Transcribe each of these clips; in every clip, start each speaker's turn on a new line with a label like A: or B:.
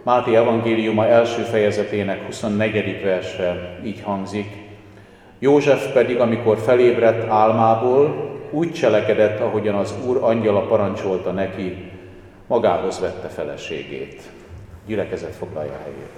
A: Máté evangéliuma első fejezetének 24. verse így hangzik. József pedig, amikor felébredt álmából, úgy cselekedett, ahogyan az Úr angyala parancsolta neki, magához vette feleségét. Gyülekezet foglalja helyét.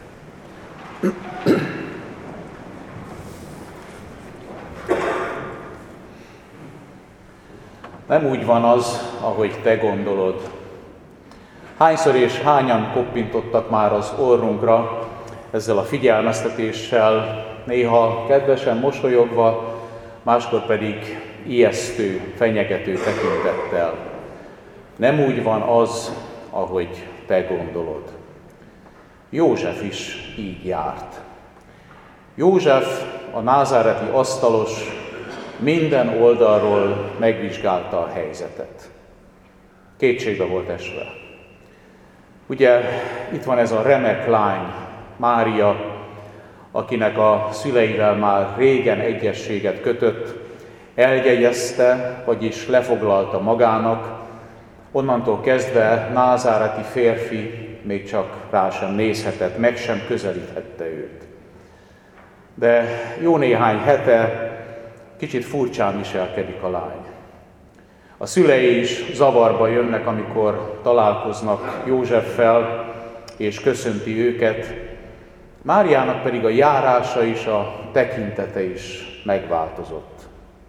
A: Nem úgy van az, ahogy te gondolod. Hányszor és hányan koppintottak már az orrunkra ezzel a figyelmeztetéssel, néha kedvesen mosolyogva, máskor pedig ijesztő, fenyegető tekintettel. Nem úgy van az, ahogy te gondolod. József is így járt. József, a názáreti asztalos, minden oldalról megvizsgálta a helyzetet. Kétségbe volt esve. Ugye itt van ez a remek lány, Mária, akinek a szüleivel már régen egyezséget kötött, eljegyezte, vagyis lefoglalta magának, onnantól kezdve názáreti férfi még csak rá sem nézhetett, meg sem közelíthette őt. De jó néhány hete kicsit furcsán viselkedik a lány. A szülei is zavarba jönnek, amikor találkoznak Józseffel, és köszönti őket. Máriának pedig a járása is, a tekintete is megváltozott.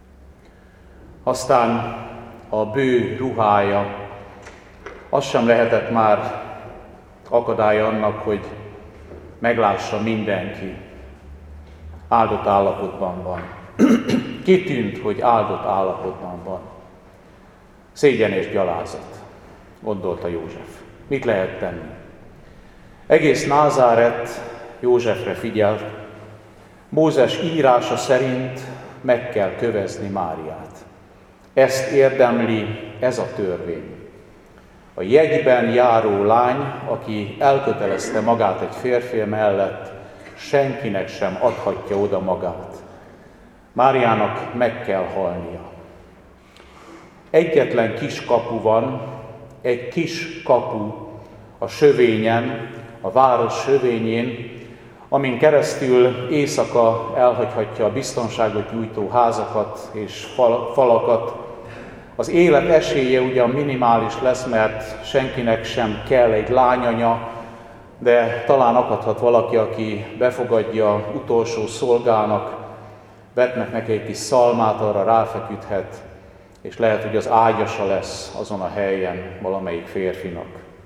A: Aztán a bő ruhája, az sem lehetett már akadálya annak, hogy meglássa mindenki. Áldott állapotban van. Kitűnt, hogy áldott állapotban van. Szégyen és gyalázat, gondolta József. Mit lehet tenni? Egész Názáret Józsefre figyelt. Mózes írása szerint meg kell kövezni Máriát. Ezt érdemli ez a törvény. A jegyben járó lány, aki elkötelezte magát egy férfi mellett, senkinek sem adhatja oda magát. Máriának meg kell halnia. Egyetlen kis kapu van, egy kis kapu a sövényen, a város sövényén, amin keresztül éjszaka elhagyhatja a biztonságot nyújtó házakat és falakat. Az élet esélye ugyan minimális lesz, mert senkinek sem kell egy lányanya, de talán akadhat valaki, aki befogadja utolsó szolgának, vetnek neki egy kis szalmát, arra ráfeküdhet, és lehet, hogy az ágyasa lesz azon a helyen valamelyik férfinak.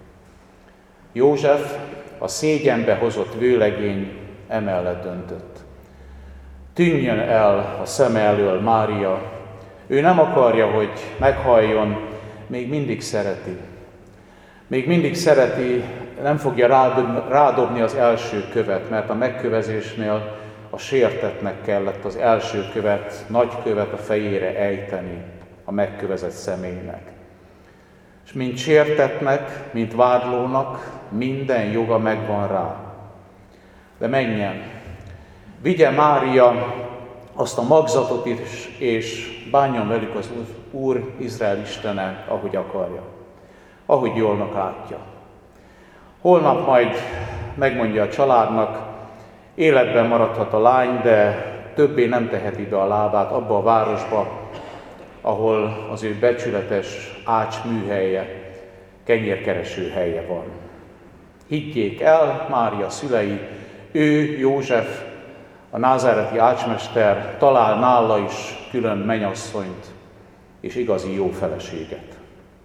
A: József, a szégyenbe hozott vőlegény emellett döntött. Tűnjön el a szeme elől Mária, ő nem akarja, hogy meghalljon, még mindig szereti. Még mindig szereti, nem fogja rádobni az első követ, mert a megkövezésnél a sértettnek kellett az első követ, nagy követ a fejére ejteni a megkövezett személynek. És mint sértettnek, mint vádlónak minden joga megvan rá. De menjen, vigye Mária azt a magzatot is, és bánjon velük az Úr Izrael Istene, ahogy akarja, ahogy jólnak látja. Holnap majd megmondja a családnak, életben maradhat a lány, de többé nem teheti ide a lábát abba a városba, ahol az ő becsületes ácsműhelye, kenyérkereső helye van. Higgyék el, Mária szülei, ő, József, a názáreti ácsmester talál nála is külön menyasszonyt és igazi jó feleséget.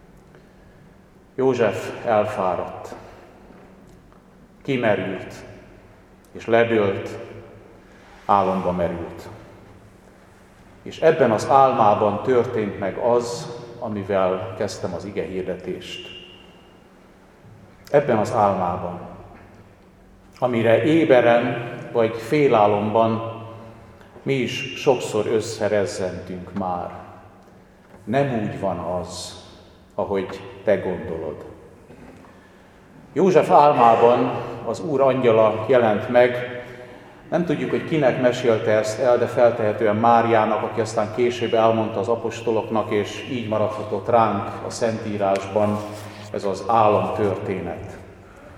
A: József elfáradt, kimerült és ledőlt, álomba merült. És ebben az álmában történt meg az, amivel kezdtem az ige hirdetést. Ebben az álmában, amire éberen vagy félálomban mi is sokszor összerezzentünk már. Nem úgy van az, ahogy te gondolod. József álmában az Úr angyala jelent meg, nem tudjuk, hogy kinek mesélte ezt el, de feltehetően Máriának, aki aztán később elmondta az apostoloknak, és így maradhatott ránk a Szentírásban ez az álomtörténet.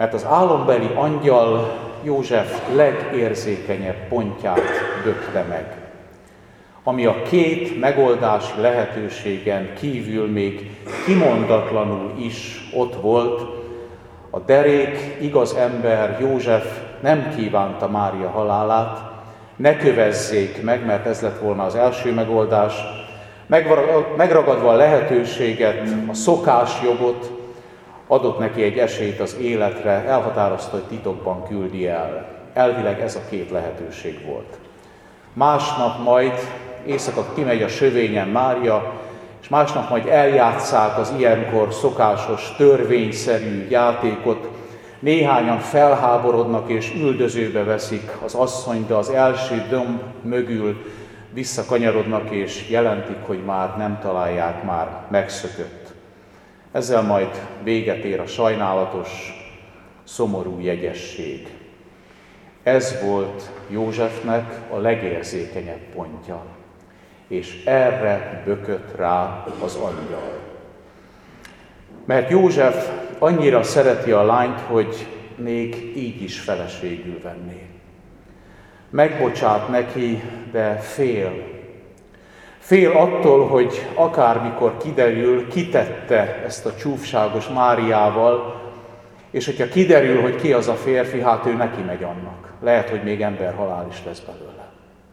A: Mert az álombeli angyal József legérzékenyebb pontját bökte meg, ami a két megoldási lehetőségen kívül még kimondatlanul is ott volt. A derék, igaz ember József nem kívánta Mária halálát, ne kövezzék meg, mert ez lett volna az első megoldás. Megragadva a lehetőséget, a szokásjogot, adott neki egy esélyt az életre, elhatározta, hogy titokban küldi el. Elvileg ez a két lehetőség volt. Másnap majd éjszaka kimegy a sövényen Mária, és másnap majd eljátsszák az ilyenkor szokásos, törvényszerű játékot. Néhányan felháborodnak és üldözőbe veszik az asszonyt, de az első domb mögül visszakanyarodnak és jelentik, hogy már nem találják, már megszökött. Ezzel majd véget ér a sajnálatos, szomorú jegyesség. Ez volt Józsefnek a legérzékenyebb pontja, és erre bökött rá az angyal. Mert József annyira szereti a lányt, hogy még így is feleségül venné. Megbocsát neki, de fél. Fél attól, hogy akármikor kiderül, kitette ezt a csúfságos Máriával, és hogyha kiderül, hogy ki az a férfi, hát ő neki megy annak. Lehet, hogy még emberhalál is lesz belőle.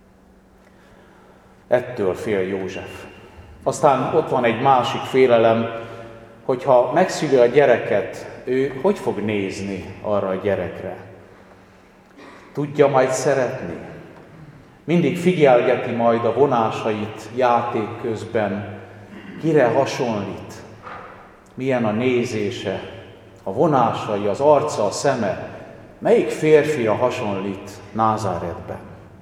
A: Ettől fél József. Aztán ott van egy másik félelem, hogyha megszüli a gyereket, ő hogy fog nézni arra a gyerekre? Tudja majd szeretni? Mindig figyelgeti majd a vonásait játék közben, kire hasonlít, milyen a nézése, a vonásai, az arca, a szeme, melyik férfira hasonlít Názáretben.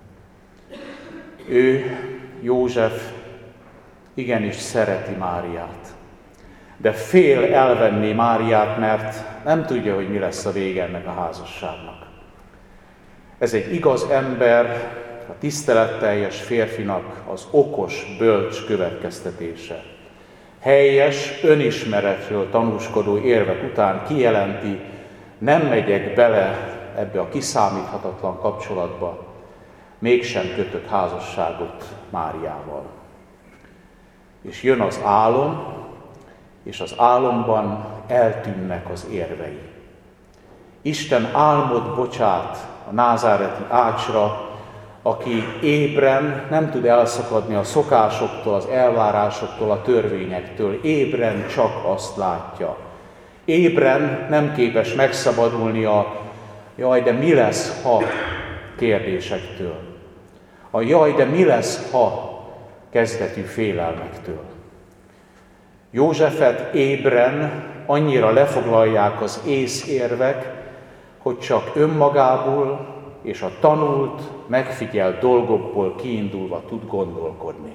A: Ő, József, igenis szereti Máriát, de fél elvenni Máriát, mert nem tudja, hogy mi lesz a vége ennek a házasságnak. Ez egy igaz ember, a tiszteletteljes férfinak az okos, bölcs következtetése. Helyes, önismeretről tanúskodó érvek után kijelenti, nem megyek bele ebbe a kiszámíthatatlan kapcsolatba, mégsem kötök házasságot Máriával. És jön az álom, és az álomban eltűnnek az érvei. Isten álmot bocsát a názáreti ácsra, aki ébren nem tud elszakadni a szokásoktól, az elvárásoktól, a törvényektől. Ébren csak azt látja. Ébren nem képes megszabadulni a jaj, de mi lesz, ha kérdésektől. A jaj, de mi lesz, ha kezdetű félelmektől. Józsefet ébren annyira lefoglalják az észérvek, hogy csak önmagából és a tanult, megfigyelt dolgokból kiindulva tud gondolkodni.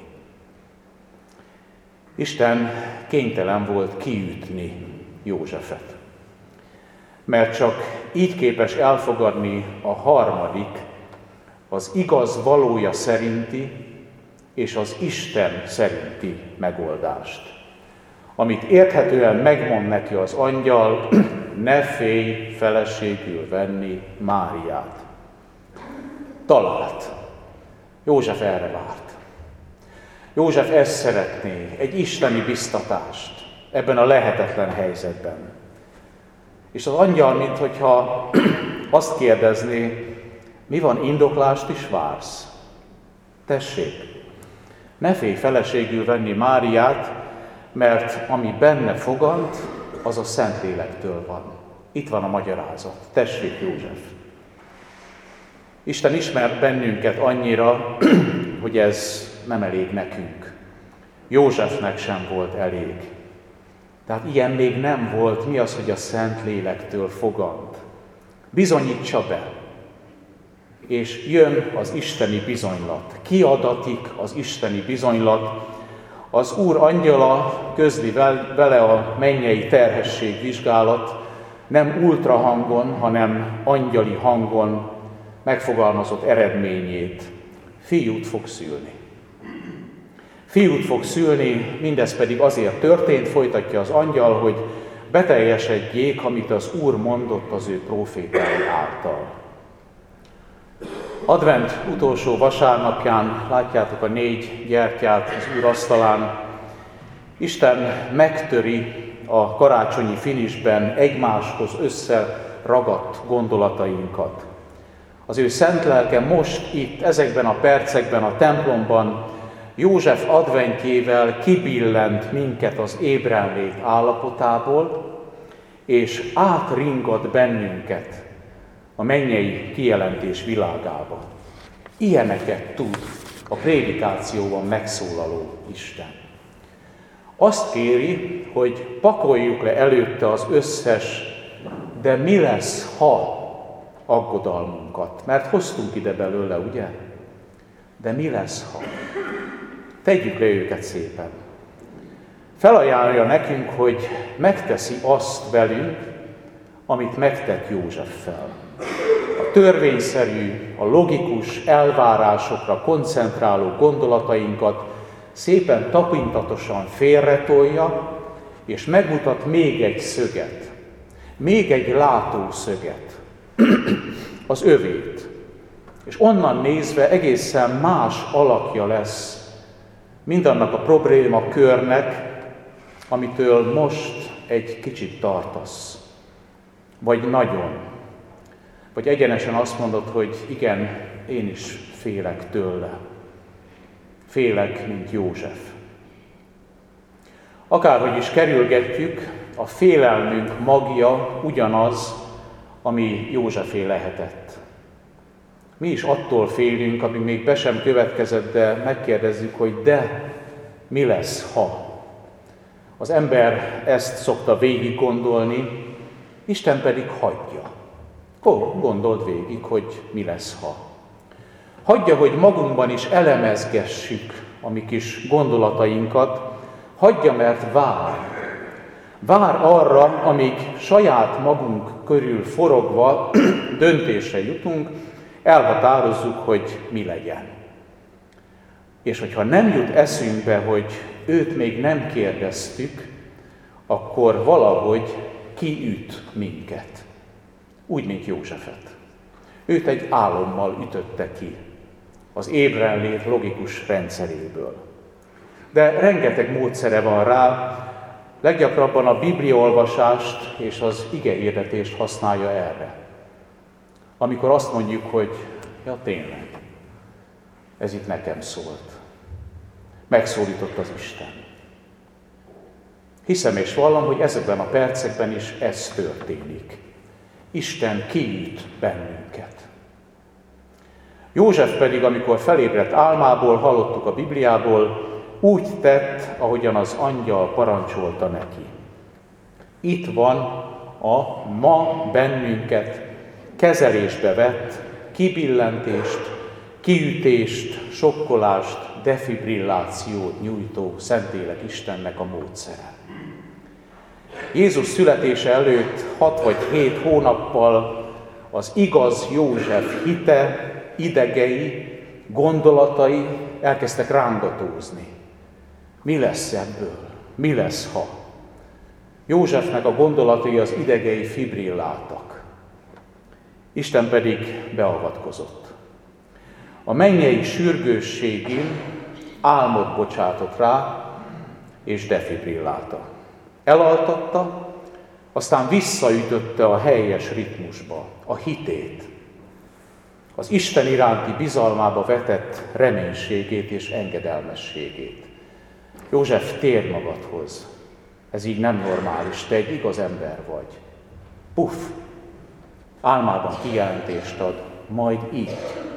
A: Isten kénytelen volt kiütni Józsefet, mert csak így képes elfogadni a harmadik, az igaz valója szerinti és az Isten szerinti megoldást, amit érthetően megmond neki az angyal, ne félj feleségül venni Máriát. Talált. József erre várt. József ezt szeretné, egy isteni biztatást ebben a lehetetlen helyzetben. És az angyal, minthogyha azt kérdezné, mi van, indoklást is vársz? Tessék, ne félj feleségül venni Máriát, mert ami benne fogant, az a Szentlélektől van. Itt van a magyarázat. Tessék, József. Isten ismer bennünket annyira, hogy ez nem elég nekünk. Józsefnek sem volt elég. Tehát ilyen még nem volt. Mi az, hogy a Szentlélektől fogant? Bizonyítsa be. És jön az isteni bizonylat. Kiadatik az isteni bizonylat. Az Úr angyala közli vele a mennyei terhesség vizsgálat, nem ultrahangon, hanem angyali hangon megfogalmazott eredményét. Fiút fog szülni. Fiút fog szülni, mindez pedig azért történt, folytatja az angyal, hogy beteljesedjék, amit az Úr mondott az ő prófétái által. Advent utolsó vasárnapján látjátok a 4 gyertyát az Úr asztalán. Isten megtöri a karácsonyi finisben egymáshoz összeragadt gondolatainkat. Az ő szent lelke most itt, ezekben a percekben, a templomban József adventjével kibillent minket az ébrenlét állapotából, és átringat bennünket a mennyei kijelentés világába. Ilyeneket tud a prédikációban megszólaló Isten. Azt kéri, hogy pakoljuk le előtte az összes, de mi lesz, ha aggodalmunkat. Mert hoztunk ide belőle, ugye? De mi lesz, ha? Tegyük le őket szépen. Felajánlja nekünk, hogy megteszi azt velünk, amit megtett Józseffel. A törvényszerű, a logikus elvárásokra koncentráló gondolatainkat szépen tapintatosan félretolja, és megmutat még egy szöget, még egy látószöget, az övét. És onnan nézve egészen más alakja lesz mindannak a problémakörnek, amitől most egy kicsit tartasz. Vagy nagyon. Vagy egyenesen azt mondod, hogy igen, én is félek tőle. Félek, mint József. Akárhogy is kerülgetjük, a félelmünk magja ugyanaz, ami Józsefé lehetett. Mi is attól félünk, ami még be sem következett, de megkérdezzük, hogy de mi lesz, ha? Az ember ezt szokta végig gondolni, Isten pedig hagyja. Gondold végig, hogy mi lesz, ha. Hagyja, hogy magunkban is elemezgessük a mi kis gondolatainkat, hagyja, mert vár. Vár arra, amíg saját magunk körül forogva döntésre jutunk, elhatározzuk, hogy mi legyen. És hogyha nem jut eszünkbe, hogy őt még nem kérdeztük, akkor valahogy kiüt minket. Úgy, mint Józsefet. Őt egy álommal ütötte ki az ébrenlét logikus rendszeréből. De rengeteg módszere van rá, leggyakrabban a bibliaolvasást és az igehirdetést használja erre. Amikor azt mondjuk, hogy ja tényleg, ez itt nekem szólt. Megszólított az Isten. Hiszem és vallom, hogy ezekben a percekben is ez történik. Isten kiüt bennünket. József pedig, amikor felébredt álmából, hallottuk a Bibliából, úgy tett, ahogyan az angyal parancsolta neki. Itt van a ma bennünket kezelésbe vett kibillentést, kiütést, sokkolást, defibrillációt nyújtó Szentlélek Istennek a módszere. Jézus születése előtt 6 vagy 7 hónappal az igaz József hite, idegei, gondolatai elkezdtek rángatózni. Mi lesz ebből? Mi lesz, ha? Józsefnek a gondolatai, az idegei fibrilláltak. Isten pedig beavatkozott. A mennyei sürgősségén álmot bocsátott rá, és defibrillálta. Elaltatta, aztán visszaütötte a helyes ritmusba, a hitét, az Isten iránti bizalmába vetett reménységét és engedelmességét. József, térj magadhoz, ez így nem normális, te egy igaz ember vagy. Puff, álmában kijelentést ad, majd így.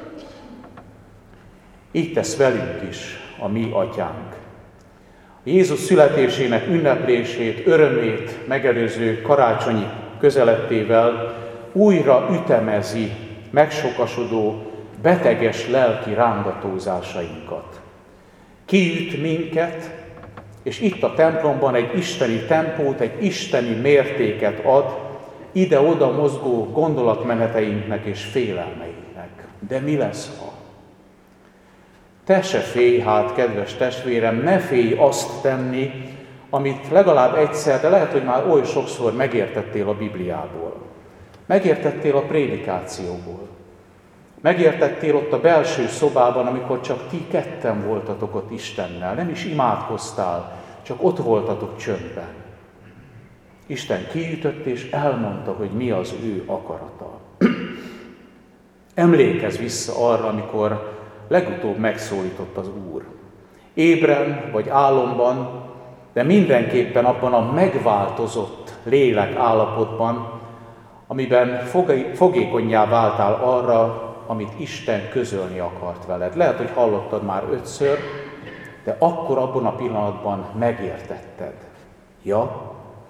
A: Így tesz velünk is a mi atyánk. Jézus születésének ünneplését, örömét megelőző karácsonyi közelettével újra ütemezi megsokasodó, beteges lelki rángatózásainkat. Kiüt minket, és itt a templomban egy isteni tempót, egy isteni mértéket ad ide-oda mozgó gondolatmeneteinknek és félelmeinknek. De mi lesz, ha? Te se félj hát, kedves testvérem, ne félj azt tenni, amit legalább egyszer, de lehet, hogy már oly sokszor megértettél a Bibliából. Megértettél a prédikációból. Megértettél ott a belső szobában, amikor csak ti ketten voltatok ott Istennel. Nem is imádkoztál, csak ott voltatok csöndben. Isten kiütött és elmondta, hogy mi az ő akarata. Emlékezz vissza arra, amikor legutóbb megszólított az Úr. Ébren vagy álomban, de mindenképpen abban a megváltozott lélek állapotban, amiben fogékonnyá váltál arra, amit Isten közölni akart veled. Lehet, hogy hallottad már 5-ször, de akkor abban a pillanatban megértetted. Ja?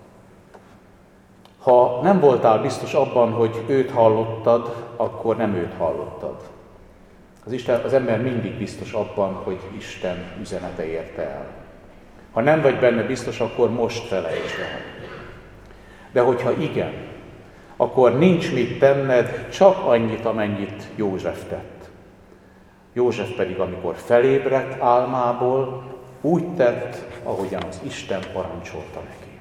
A: Ha nem voltál biztos abban, hogy őt hallottad, akkor nem őt hallottad. Az ember mindig biztos abban, hogy Isten üzenete érte el. Ha nem vagy benne biztos, akkor most felejtsd el. De hogyha igen, akkor nincs mit tenned, csak annyit, amennyit József tett. József pedig, amikor felébredt álmából, úgy tett, ahogyan az Isten parancsolta neki.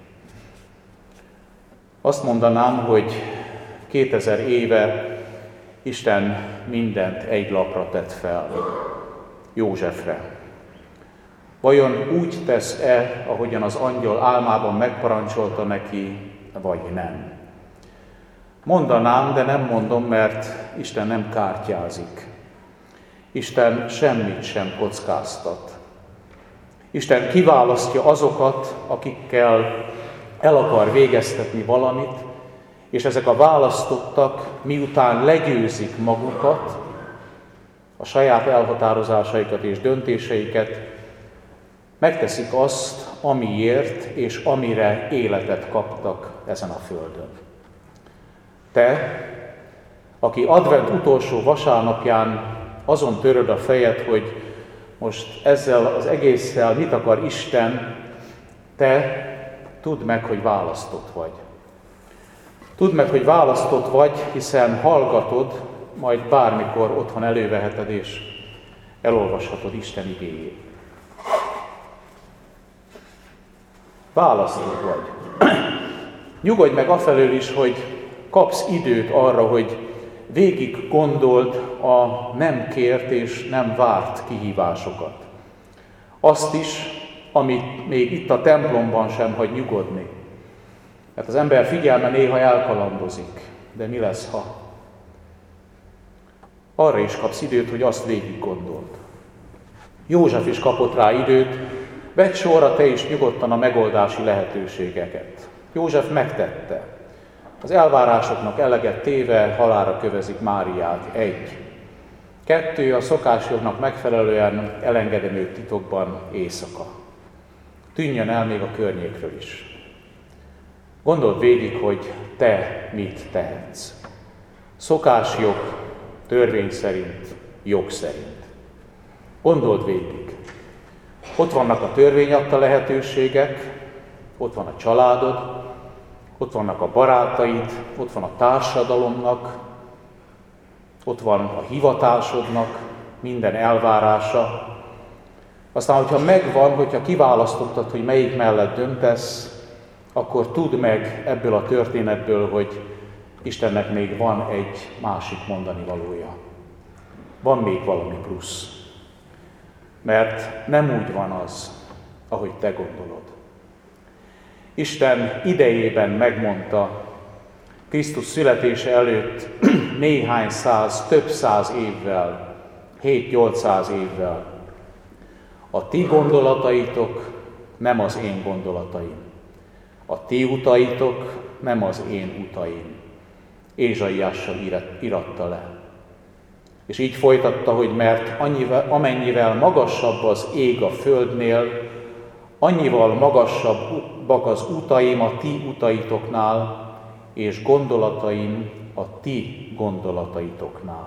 A: Azt mondanám, hogy 2000 éve Isten mindent egy lapra tett fel Józsefre. Vajon úgy tesz-e, ahogyan az angyal álmában megparancsolta neki, vagy nem? Mondanám, de nem mondom, mert Isten nem kártyázik. Isten semmit sem kockáztat. Isten kiválasztja azokat, akikkel el akar végeztetni valamit, és ezek a választottak, miután legyőzik magukat, a saját elhatározásaikat és döntéseiket, megteszik azt, amiért és amire életet kaptak ezen a földön. Te, aki advent utolsó vasárnapján azon töröd a fejed, hogy most ezzel az egésszel mit akar Isten, te tudd meg, hogy választott vagy. Tudd meg, hogy választott vagy, hiszen hallgatod, majd bármikor otthon előveheted és elolvashatod Isten igéjét. Választott vagy. Nyugodj meg afelől is, hogy kapsz időt arra, hogy végig gondold a nem kért és nem várt kihívásokat. Azt is, amit még itt a templomban sem hagy nyugodni. Mert az ember figyelme néha elkalandozik. De mi lesz, ha? Arra is kapsz időt, hogy azt végig gondold. József is kapott rá időt, vedd sorra te is nyugodtan a megoldási lehetőségeket. József megtette. Az elvárásoknak eleget téve halálra kövezik Máriát. 1. 2. A szokásjognak megfelelően elengedem őt titokban éjszaka. Tűnjön el még a környékről is. Gondold végig, hogy te mit tehetsz. Szokásjog, törvény szerint, jog szerint. Gondold végig. Ott vannak a törvény adta lehetőségek, ott van a családod, ott vannak a barátaid, ott van a társadalomnak, ott van a hivatásodnak minden elvárása. Aztán, hogyha megvan, hogyha kiválasztottad, hogy melyik mellett döntesz, akkor tudd meg ebből a történetből, hogy Istennek még van egy másik mondani valója. Van még valami plusz. Mert nem úgy van az, ahogy te gondolod. Isten idejében megmondta, Krisztus születése előtt néhány száz, több száz évvel, 7-800 évvel. A ti gondolataitok nem az én gondolataim. A ti utaitok nem az én utaim. Ézsaiással íratta le. És így folytatta, hogy mert amennyivel magasabb az ég a földnél, annyival magasabbak az utaim a ti utaitoknál, és gondolataim a ti gondolataitoknál.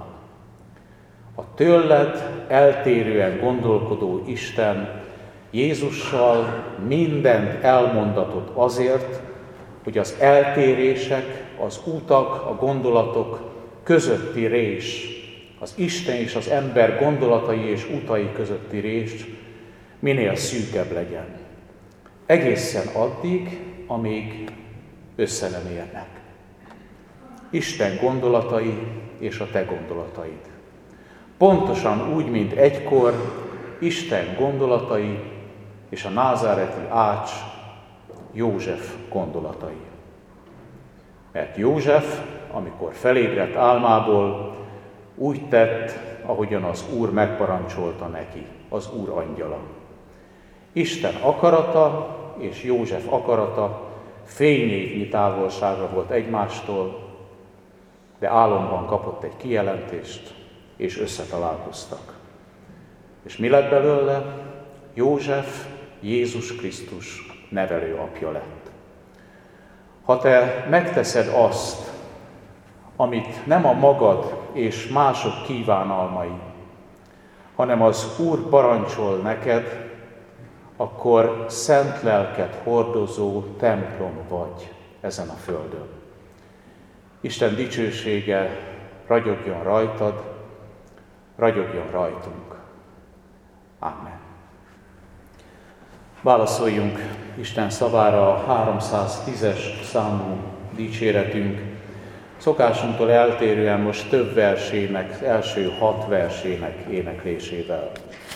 A: A tőled eltérően gondolkodó Isten Jézussal mindent elmondatott azért, hogy az eltérések, az utak, a gondolatok közötti rés, az Isten és az ember gondolatai és utai közötti rés minél szűkebb legyen. egészen addig, amíg össze nem érnek. Isten gondolatai és a te gondolataid. Pontosan úgy, mint egykor Isten gondolatai és a názáreti ács József gondolatai. Mert József, amikor felébredt álmából, úgy tett, ahogyan az Úr megparancsolta neki, az Úr angyala. Isten akarata és József akarata fényévnyi távolságra volt egymástól, de álomban kapott egy kijelentést, és összetalálkoztak. És mi lett belőle? József Jézus Krisztus nevelő apja lett. Ha te megteszed azt, amit nem a magad és mások kívánalmai, hanem az Úr parancsol neked, akkor szent lelket hordozó templom vagy ezen a földön. Isten dicsősége ragyogjon rajtad, ragyogjon rajtunk. Amen. Válaszoljunk Isten szavára a 310-es számú dicséretünk. Szokásunktól eltérően most több versének, első 6 versének éneklésével.